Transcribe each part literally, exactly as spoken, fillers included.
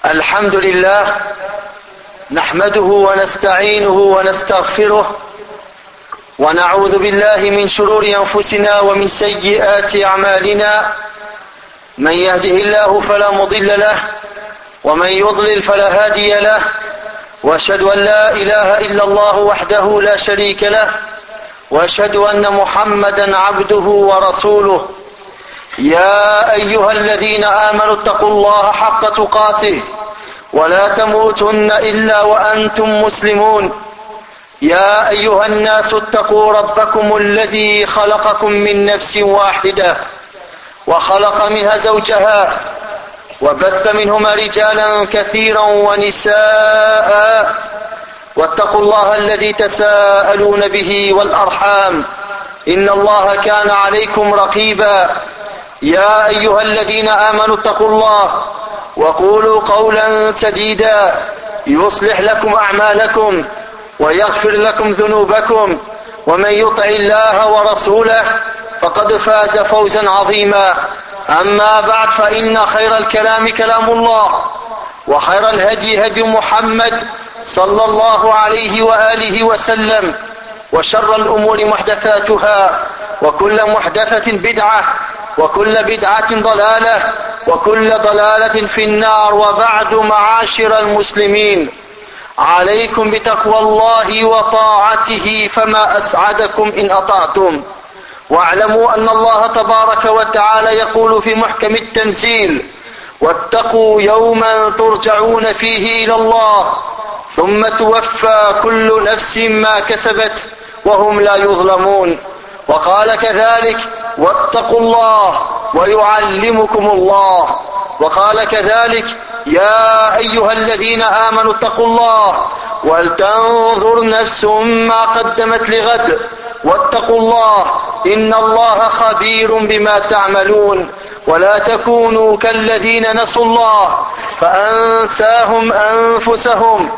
الحمد لله نحمده ونستعينه ونستغفره ونعوذ بالله من شرور أنفسنا ومن سيئات أعمالنا. من يهده الله فلا مضل له ومن يضلل فلا هادي له، وأشهد أن لا إله إلا الله وحده لا شريك له، وأشهد أن محمدا عبده ورسوله. يا أيها الذين آمنوا اتقوا الله حق تقاته ولا تموتن إلا وأنتم مسلمون. يا أيها الناس اتقوا ربكم الذي خلقكم من نفس واحدة وخلق منها زوجها وبث منهما رجالا كثيرا ونساء، واتقوا الله الذي تساءلون به والأرحام إن الله كان عليكم رقيبا. يا أيها الذين آمنوا اتقوا الله وقولوا قولا سديدا يصلح لكم أعمالكم ويغفر لكم ذنوبكم، ومن يطع الله ورسوله فقد فاز فوزا عظيما. أما بعد، فإن خير الكلام كلام الله، وخير الهدي هدي محمد صلى الله عليه وآله وسلم، وشر الأمور محدثاتها، وكل محدثة بدعة، وكل بدعة ضلالة، وكل ضلالة في النار. وبعد، معاشر المسلمين، عليكم بتقوى الله وطاعته، فما أسعدكم إن أطعتم. واعلموا أن الله تبارك وتعالى يقول في محكم التنزيل: واتقوا يوما ترجعون فيه إلى الله ثم توفى كل نفس ما كسبت وهم لا يظلمون. وقال كذلك: واتقوا الله ويعلمكم الله. وقال كذلك: يا أيها الذين آمنوا اتقوا الله ولتنظر نفس ما قدمت لغد واتقوا الله إن الله خبير بما تعملون. ولا تكونوا كالذين نسوا الله فأنساهم أنفسهم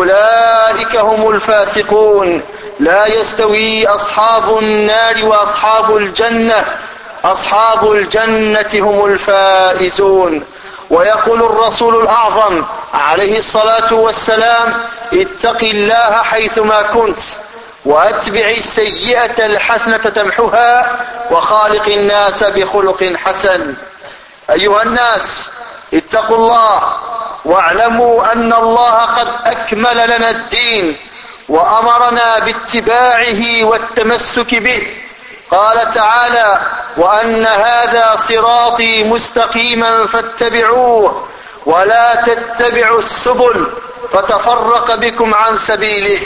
أولئك هم الفاسقون. لا يستوي أصحاب النار وأصحاب الجنة، أصحاب الجنة هم الفائزون. ويقول الرسول الأعظم عليه الصلاة والسلام: اتق الله حيثما كنت وأتبع السيئة الحسنة تمحها وخالق الناس بخلق حسن. أيها الناس، اتقوا الله واعلموا أن الله قد أكمل لنا الدين وأمرنا باتباعه والتمسك به. قال تعالى: وأن هذا صراطي مستقيما فاتبعوه ولا تتبعوا السبل فتفرق بكم عن سبيله.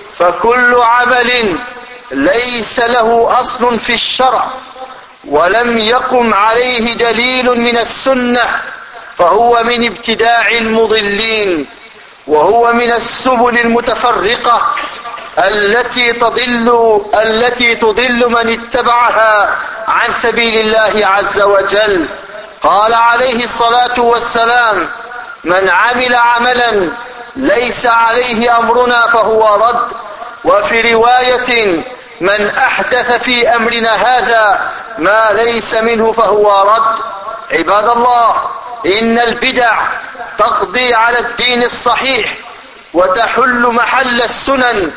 فكل عمل ليس له أصل في الشرع ولم يقم عليه دليل من السنة فهو من ابتداع المضلين، وهو من السبل المتفرقة التي تضل التي تضل من اتبعها عن سبيل الله عز وجل. قال عليه الصلاة والسلام: من عمل عملا ليس عليه أمرنا فهو رد. وفي رواية: من أحدث في أمرنا هذا ما ليس منه فهو رد. عباد الله، إن البدع تقضي على الدين الصحيح وتحل محل السنن،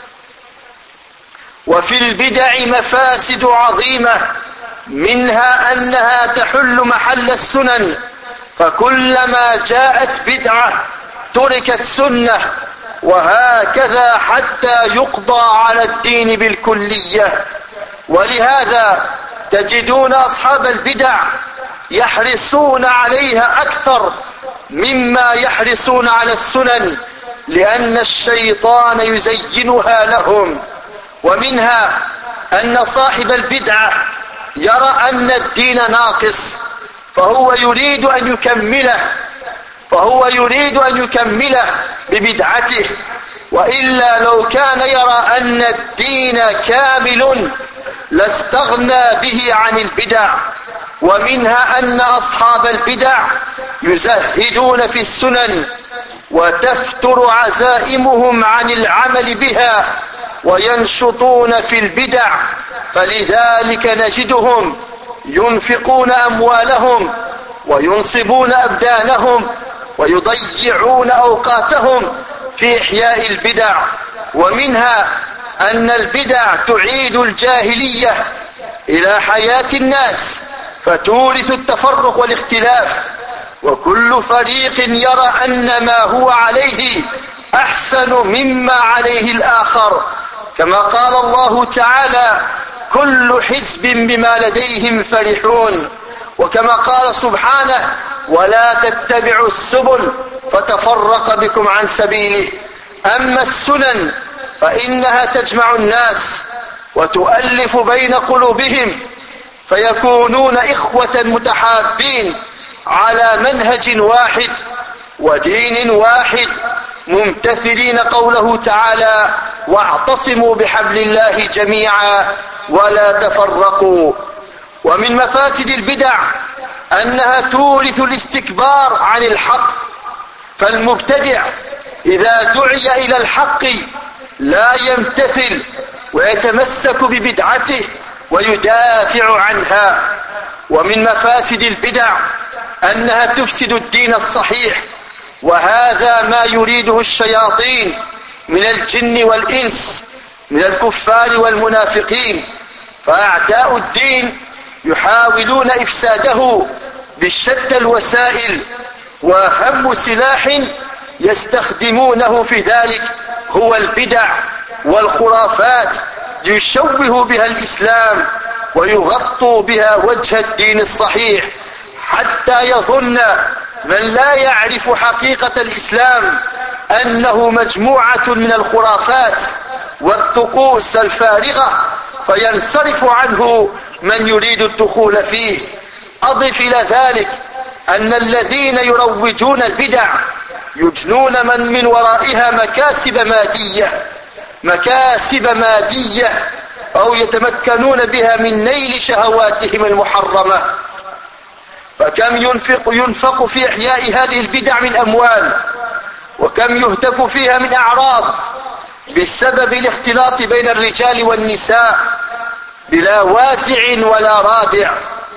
وفي البدع مفاسد عظيمة، منها أنها تحل محل السنن، فكلما جاءت بدعة تركت سنة، وهكذا حتى يقضى على الدين بالكلية. ولهذا تجدون أصحاب البدع يحرصون عليها أكثر مما يحرصون على السنن، لأن الشيطان يزينها لهم. ومنها أن صاحب البدعة يرى أن الدين ناقص فهو يريد أن يكمله فهو يريد أن يكمله ببدعته، وإلا لو كان يرى أن الدين كامل لاستغنى به عن البدع. ومنها أن أصحاب البدع يزهدون في السنن وتفتر عزائمهم عن العمل بها وينشطون في البدع، فلذلك نجدهم ينفقون أموالهم وينصبون أبدانهم ويضيعون أوقاتهم في إحياء البدع. ومنها أن البدع تعيد الجاهلية إلى حياة الناس فتورث التفرق والاختلاف، وكل فريق يرى أن ما هو عليه أحسن مما عليه الآخر، كما قال الله تعالى: كل حزب بما لديهم فرحون. وكما قال سبحانه: ولا تتبعوا السبل فتفرق بكم عن سبيله. أما السنن فإنها تجمع الناس وتؤلف بين قلوبهم فيكونون إخوة متحابين على منهج واحد ودين واحد، ممتثلين قوله تعالى: واعتصموا بحبل الله جميعا ولا تفرقوا. ومن مفاسد البدع أنها تورث الاستكبار عن الحق، فالمبتدع إذا دعي إلى الحق لا يمتثل ويتمسك ببدعته ويدافع عنها. ومن مفاسد البدع أنها تفسد الدين الصحيح، وهذا ما يريده الشياطين من الجن والإنس من الكفار والمنافقين، فأعداء الدين يحاولون إفساده بشتى الوسائل، وأهم سلاح يستخدمونه في ذلك هو البدع والخرافات، يشوه بها الإسلام ويغطوا بها وجه الدين الصحيح، حتى يظن من لا يعرف حقيقة الإسلام أنه مجموعة من الخرافات والطقوس الفارغة، فينصرف عنه من يريد الدخول فيه. أضف إلى ذلك أن الذين يروجون البدع يجنون من من ورائها مكاسب مادية مكاسب مادية أو يتمكنون بها من نيل شهواتهم المحرمة. فكم ينفق, ينفق في إحياء هذه البدع من أموال، وكم يهتك فيها من أعراض بسبب الاختلاط بين الرجال والنساء بلا وازع ولا رادع.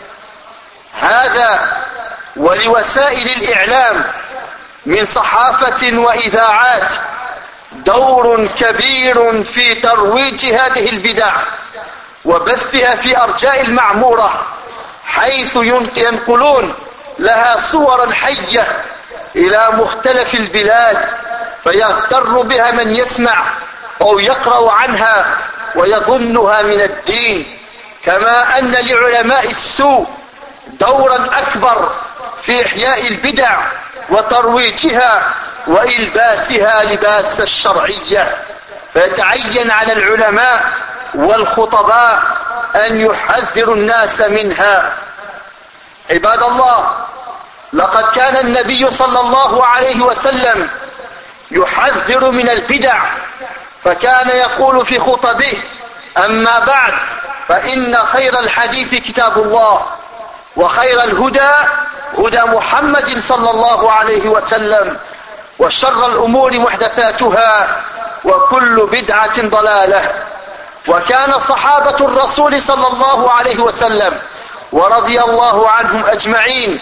هذا ولوسائل الإعلام من صحافة وإذاعات دور كبير في ترويج هذه البدع وبثها في أرجاء المعمورة، حيث ينقلون لها صورا حية إلى مختلف البلاد، فيغتر بها من يسمع أو يقرأ عنها ويظنها من الدين. كما أن لعلماء السوء دورا أكبر في إحياء البدع وترويجها وإلباسها لباس الشرعية، فيتعين على العلماء والخطباء أن يحذروا الناس منها. عباد الله، لقد كان النبي صلى الله عليه وسلم يحذر من البدع، فكان يقول في خطبه: أما بعد، فإن خير الحديث كتاب الله، وخير الهدى هدى محمد صلى الله عليه وسلم، وشر الأمور محدثاتها، وكل بدعة ضلالة. وكان صحابة الرسول صلى الله عليه وسلم ورضي الله عنهم أجمعين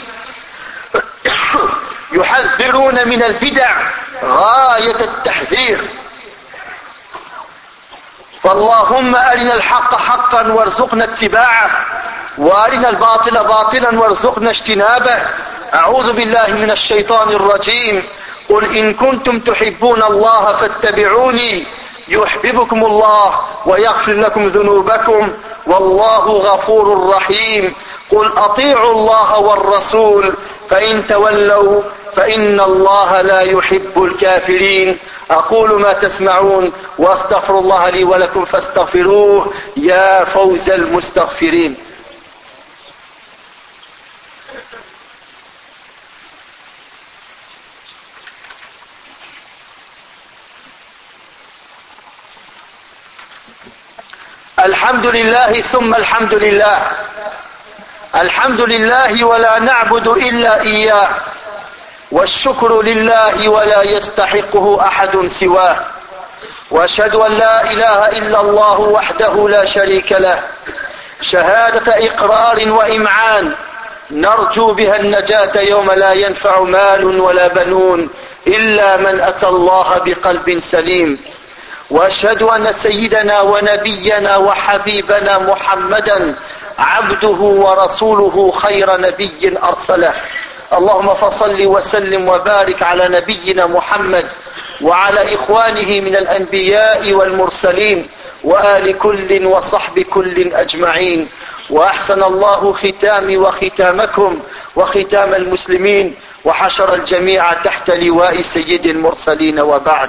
يحذرون من البدع غاية التحذير. فاللهم أرنا الحق حقا وارزقنا اتباعه، وأرنا الباطل باطلا وارزقنا اجتنابه. أعوذ بالله من الشيطان الرجيم. قل إن كنتم تحبون الله فاتبعوني يحببكم الله ويغفر لكم ذنوبكم والله غفور رحيم. قل أطيعوا الله والرسول فإن تولوا فإن الله لا يحب الكافرين. أقول ما تسمعون وأستغفر الله لي ولكم فاستغفروه يا فوز المستغفرين. الحمد لله ثم الحمد لله، الحمد لله ولا نعبد إلا إياه، والشكر لله ولا يستحقه أحد سواه، وأشهد أن لا إله إلا الله وحده لا شريك له شهادة إقرار وإمعان، نرجو بها النجاة يوم لا ينفع مال ولا بنون إلا من أتى الله بقلب سليم. وأشهد أن سيدنا ونبينا وحبيبنا محمدا عبده ورسوله خير نبي أرسله. اللهم فصل وسلم وبارك على نبينا محمد وعلى إخوانه من الأنبياء والمرسلين وآل كل وصحب كل أجمعين. وأحسن الله ختامي وختامكم وختام المسلمين وحشر الجميع تحت لواء سيد المرسلين وبعد.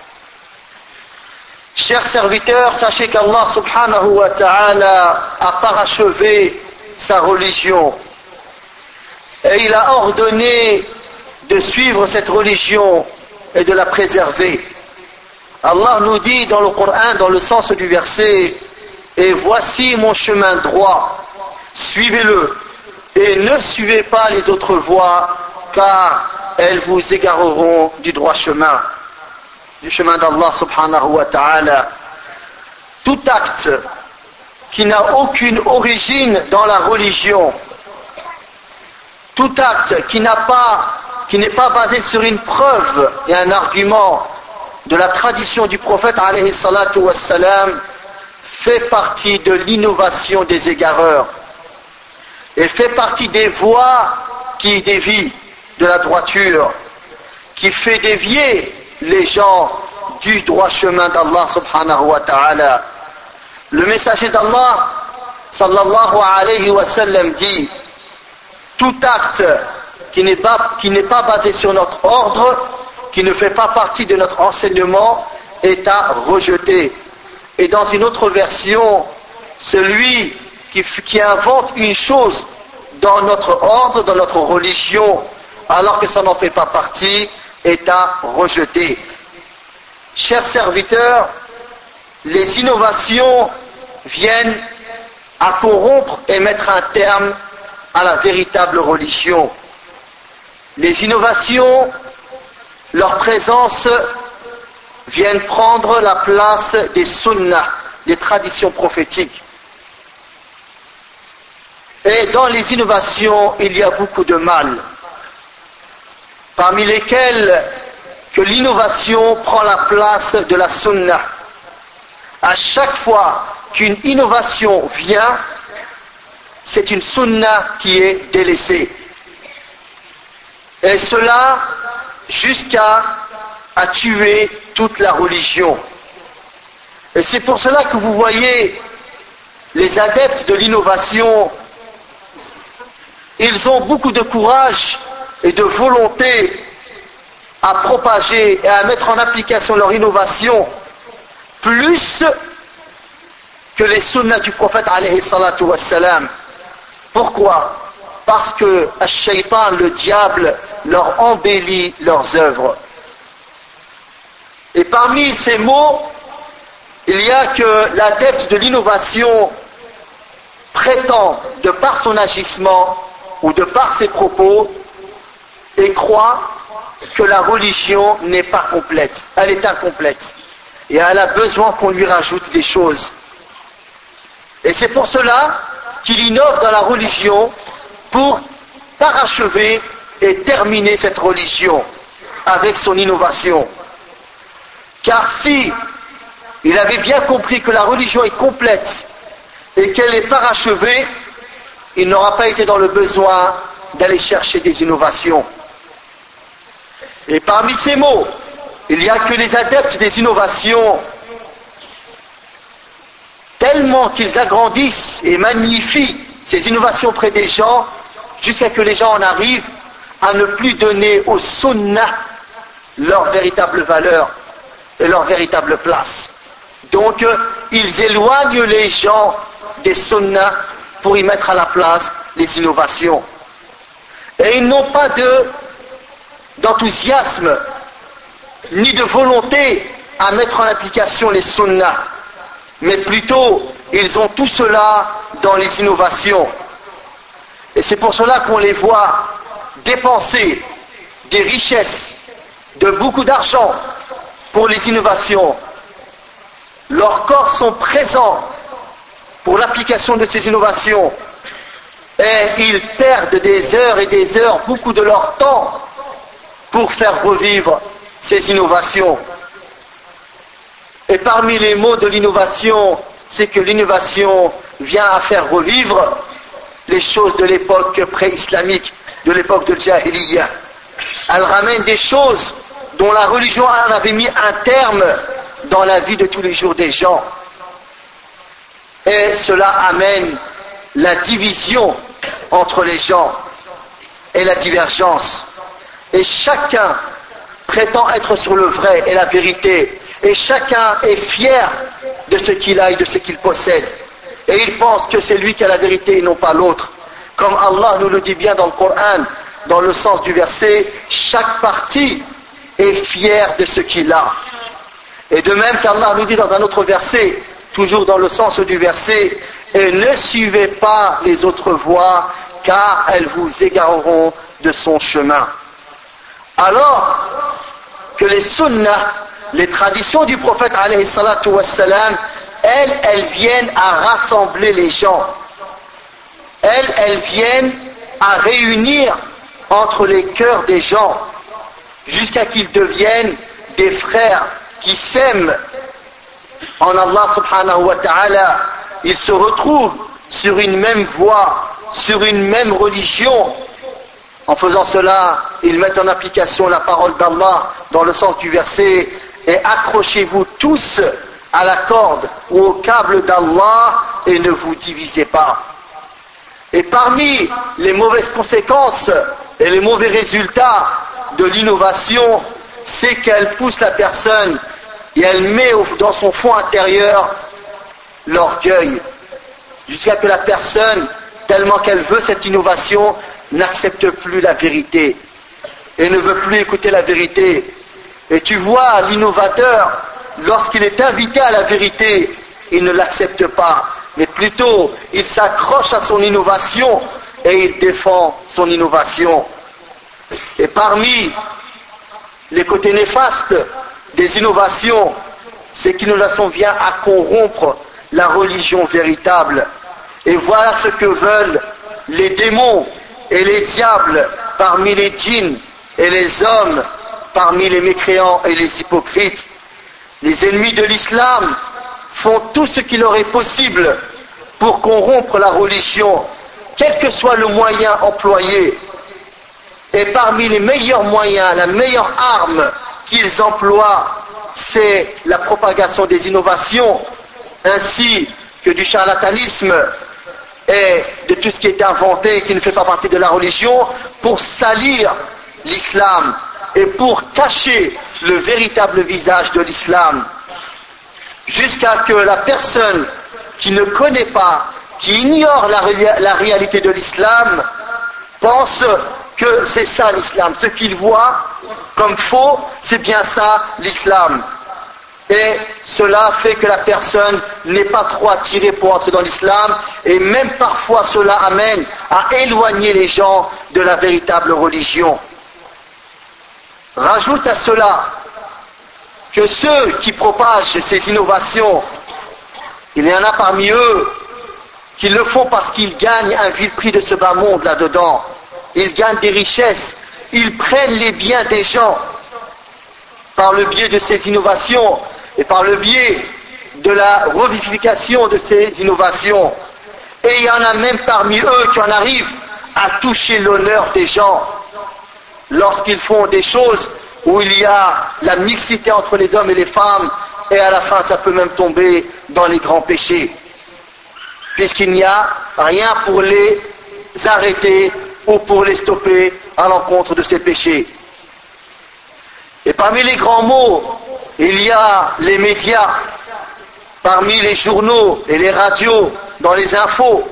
Chers serviteurs, sachez qu'Allah subhanahu wa ta'ala a parachevé sa religion et il a ordonné de suivre cette religion et de la préserver. Allah nous dit dans le Coran, dans le sens du verset, et voici mon chemin droit, suivez-le et ne suivez pas les autres voies car elles vous égareront du droit chemin, du chemin d'Allah subhanahu wa ta'ala. Tout acte qui n'a aucune origine dans la religion, tout acte qui n'a pas, qui n'est pas basé sur une preuve et un argument de la tradition du prophète alayhi salatu wassalam, fait partie de l'innovation des égareurs et fait partie des voies qui dévient de la droiture, qui fait dévier les gens du droit chemin d'Allah subhanahu wa ta'ala. Le messager d'Allah sallallahu alayhi wa sallam dit: tout acte qui n'est pas, qui n'est pas basé sur notre ordre, qui ne fait pas partie de notre enseignement, est à rejeter. Et dans une autre version, celui qui, qui invente une chose dans notre ordre, dans notre religion, alors que ça n'en fait pas partie, est à rejeter. Chers serviteurs, les innovations viennent à corrompre et mettre un terme à la véritable religion. Les innovations, leur présence, viennent prendre la place des sunnahs, des traditions prophétiques. Et dans les innovations, il y a beaucoup de mal, parmi lesquels que l'innovation prend la place de la sunnah. À chaque fois qu'une innovation vient, c'est une sunnah qui est délaissée. Et cela jusqu'à à tuer toute la religion. Et c'est pour cela que vous voyez les adeptes de l'innovation, ils ont beaucoup de courage et de volonté à propager et à mettre en application leur innovation plus que les sunnahs du prophète alayhi salatu wassalam. Pourquoi? Parce que Ash-Shaytan, le diable, leur embellit leurs œuvres. Et parmi ces mots, il y a que l'adepte de l'innovation prétend, de par son agissement ou de par ses propos, et croit que la religion n'est pas complète, elle est incomplète, et elle a besoin qu'on lui rajoute des choses. Et c'est pour cela qu'il innove dans la religion pour parachever et terminer cette religion avec son innovation. Car si il avait bien compris que la religion est complète et qu'elle est parachevée, il n'aura pas été dans le besoin d'aller chercher des innovations. Et parmi ces mots, il n'y a que les adeptes des innovations, tellement qu'ils agrandissent et magnifient ces innovations auprès des gens, jusqu'à que les gens en arrivent à ne plus donner aux sunnahs leur véritable valeur et leur véritable place. Donc, euh, ils éloignent les gens des sunnahs pour y mettre à la place les innovations. Et ils n'ont pas de, d'enthousiasme ni de volonté à mettre en application les sunnahs, mais plutôt ils ont tout cela dans les innovations. Et c'est pour cela qu'on les voit dépenser des richesses, de beaucoup d'argent pour les innovations. Leurs corps sont présents pour l'application de ces innovations. Et ils perdent des heures et des heures, beaucoup de leur temps, pour faire revivre ces innovations. Et parmi les mots de l'innovation, c'est que l'innovation vient à faire revivre les choses de l'époque pré-islamique, de l'époque de Jahiliyyah. Elle ramène des choses dont la religion en avait mis un terme dans la vie de tous les jours des gens. Et cela amène la division entre les gens et la divergence. Et chacun prétend être sur le vrai et la vérité. Et chacun est fier de ce qu'il a et de ce qu'il possède. Et il pense que c'est lui qui a la vérité et non pas l'autre. Comme Allah nous le dit bien dans le Coran, dans le sens du verset, chaque partie est fière de ce qu'il a. Et de même qu'Allah nous dit dans un autre verset, toujours dans le sens du verset, et ne suivez pas les autres voies, car elles vous égareront de son chemin. Alors que les sunnahs, les traditions du prophète alayhi salatu wassalam, elles, elles viennent à rassembler les gens. Elles, elles viennent à réunir entre les cœurs des gens, jusqu'à qu'ils deviennent des frères qui s'aiment en Allah subhanahu wa ta'ala. Ils se retrouvent sur une même voie, sur une même religion. En faisant cela, ils mettent en application la parole d'Allah dans le sens du verset, et accrochez-vous tous à la corde ou au câble d'Allah et ne vous divisez pas. Et parmi les mauvaises conséquences et les mauvais résultats de l'innovation, c'est qu'elle pousse la personne et elle met dans son fond intérieur l'orgueil, jusqu'à que la personne, tellement qu'elle veut cette innovation, n'accepte plus la vérité et ne veut plus écouter la vérité. Et tu vois l'innovateur, lorsqu'il est invité à la vérité, il ne l'accepte pas, mais plutôt il s'accroche à son innovation et il défend son innovation. Et parmi les côtés néfastes des innovations, c'est qu'innovation vient à corrompre la religion véritable. Et voilà ce que veulent les démons et les diables parmi les djinns et les hommes, parmi les mécréants et les hypocrites. Les ennemis de l'islam font tout ce qu'il leur est possible pour corrompre la religion, quel que soit le moyen employé. Et parmi les meilleurs moyens, la meilleure arme qu'ils emploient, c'est la propagation des innovations, ainsi que du charlatanisme et de tout ce qui est inventé et qui ne fait pas partie de la religion, pour salir l'islam et pour cacher le véritable visage de l'islam, jusqu'à que la personne qui ne connaît pas, qui ignore la, ré- la réalité de l'islam, pense que c'est ça l'islam. Ce qu'il voit comme faux, c'est bien ça l'islam. Et cela fait que la personne n'est pas trop attirée pour entrer dans l'islam, et même parfois cela amène à éloigner les gens de la véritable religion. Rajoute à cela que ceux qui propagent ces innovations, il y en a parmi eux qui le font parce qu'ils gagnent un vil prix de ce bas monde là-dedans. Ils gagnent des richesses, ils prennent les biens des gens par le biais de ces innovations et par le biais de la revivification de ces innovations. Et il y en a même parmi eux qui en arrivent à toucher l'honneur des gens lorsqu'ils font des choses où il y a la mixité entre les hommes et les femmes, et à la fin ça peut même tomber dans les grands péchés, puisqu'il n'y a rien pour les arrêter ou pour les stopper à l'encontre de ces péchés. Et parmi les grands mots, il y a les médias, parmi les journaux et les radios, dans les infos,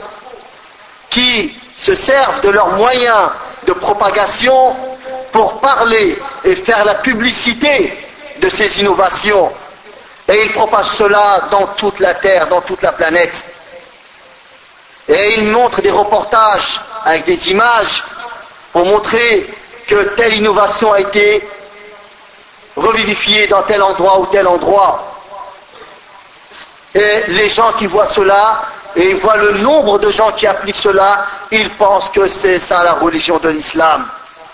qui se servent de leurs moyens de propagation pour parler et faire la publicité de ces innovations. Et ils propagent cela dans toute la terre, dans toute la planète. Et ils montrent des reportages avec des images pour montrer que telle innovation a été revivifiée dans tel endroit ou tel endroit. Et les gens qui voient cela et ils voient le nombre de gens qui appliquent cela, ils pensent que c'est ça la religion de l'islam.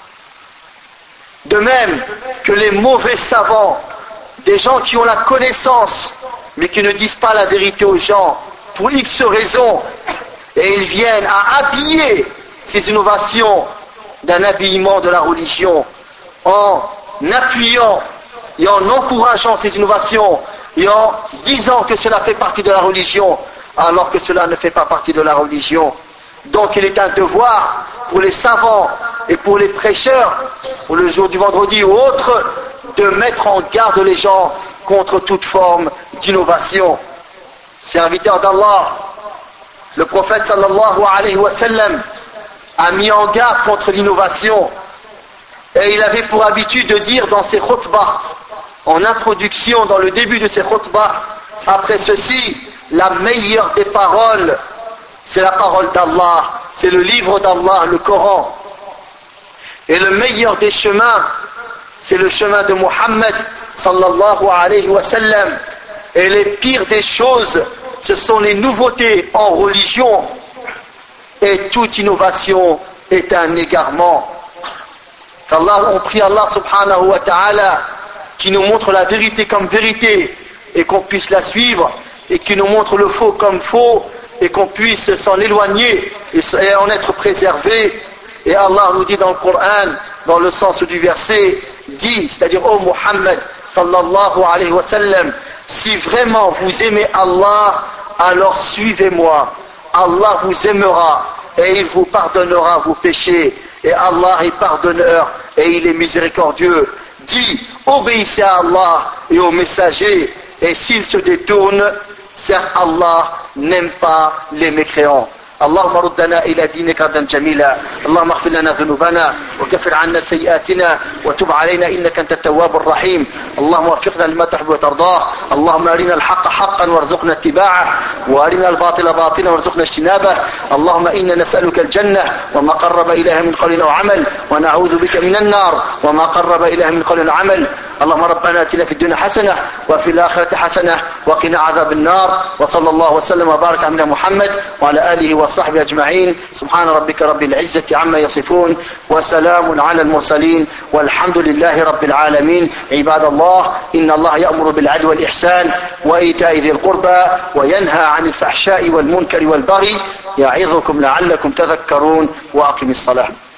De même que les mauvais savants, des gens qui ont la connaissance, mais qui ne disent pas la vérité aux gens, pour X raisons, et ils viennent à habiller ces innovations d'un habillement de la religion, en appuyant et en encourageant ces innovations, et en disant que cela fait partie de la religion, alors que cela ne fait pas partie de la religion. Donc il est un devoir pour les savants et pour les prêcheurs, pour le jour du vendredi ou autre, de mettre en garde les gens contre toute forme d'innovation. Serviteur d'Allah, le prophète sallallahu alayhi wa sallam a mis en garde contre l'innovation, et il avait pour habitude de dire dans ses khutbahs, en introduction, dans le début de ses khutbahs, après ceci, la meilleure des paroles, c'est la parole d'Allah, c'est le livre d'Allah, le Coran. Et le meilleur des chemins, c'est le chemin de Muhammad sallallahu alayhi wa sallam. Et les pires des choses, ce sont les nouveautés en religion. Et toute innovation est un égarement. Qu'Allah, on prie Allah subhanahu wa ta'ala qui nous montre la vérité comme vérité et qu'on puisse la suivre, et qui nous montre le faux comme faux et qu'on puisse s'en éloigner et en être préservé. Et Allah nous dit dans le Coran, dans le sens du verset, dit, c'est-à-dire ô Muhammad sallallahu alayhi wa sallam, si vraiment vous aimez Allah, alors suivez-moi. Allah vous aimera et il vous pardonnera vos péchés. Et Allah est pardonneur et il est miséricordieux. Dis, obéissez à Allah et aux messagers, et s'ils se détournent, certes Allah n'aime pas les mécréants. اللهم ردنا إلى دينك ردا جميلا. اللهم اغفر لنا ذنوبنا وكفر عنا سيئاتنا وتب علينا إنك أنت التواب الرحيم. اللهم وفقنا لما تحب وترضاه. اللهم أرنا الحق حقا وارزقنا اتباعه وأرنا الباطل باطلا وارزقنا اجتنابه. اللهم إنا نسألك الجنة وما قرب إليها من قول أو عمل، ونعوذ بك من النار وما قرب إليها من قول أو عمل. اللهم ربنا آتنا في الدنيا حسنة وفي الآخرة حسنة وقنا عذاب النار. وصلى الله وسلم وبارك على محمد وعلى آله وصحبه أجمعين. سبحان ربك رب العزة عما يصفون وسلام على المرسلين والحمد لله رب العالمين. عباد الله، إن الله يأمر بالعدل والإحسان وإيتاء ذي القربى وينهى عن الفحشاء والمنكر والبغي يعظكم لعلكم تذكرون. وأقم الصلاة.